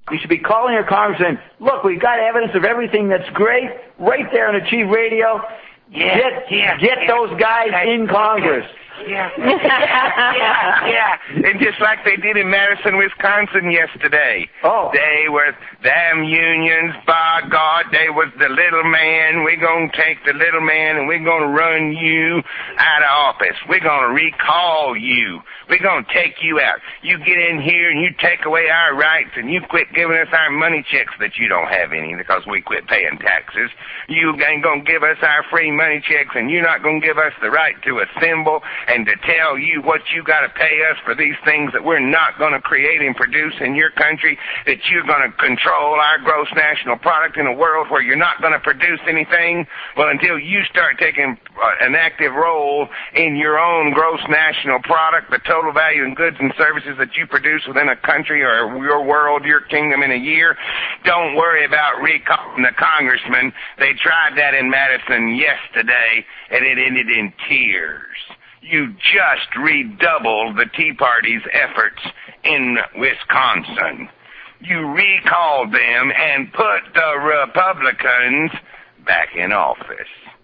You should be calling your congressman. Look, we've got evidence of everything that's great right there on Achieve Radio. Get those guys in Congress. Yeah. And just like they did in Madison, Wisconsin yesterday. Oh. They were, them unions, by God, they was the little man. We're going to take the little man and we're going to run you out of office. We're going to recall you. We're going to take you out. You get in here and you take away our rights and you quit giving us our money checks that you don't have any because we quit paying taxes. You ain't going to give us our free money checks and you're not going to give us the right to assemble and to tell you what you got to pay us for these things that we're not going to create and produce in your country, that you're going to control our gross national product in a world where you're not going to produce anything. Well, until you start taking an active role in your own gross national product, the total value in goods and services that you produce within a country or your world, your kingdom in a year, don't worry about recalling the congressman. They tried that in Madison yesterday, and it ended in tears. You just redoubled the Tea Party's efforts in Wisconsin. You recalled them and put the Republicans back in office.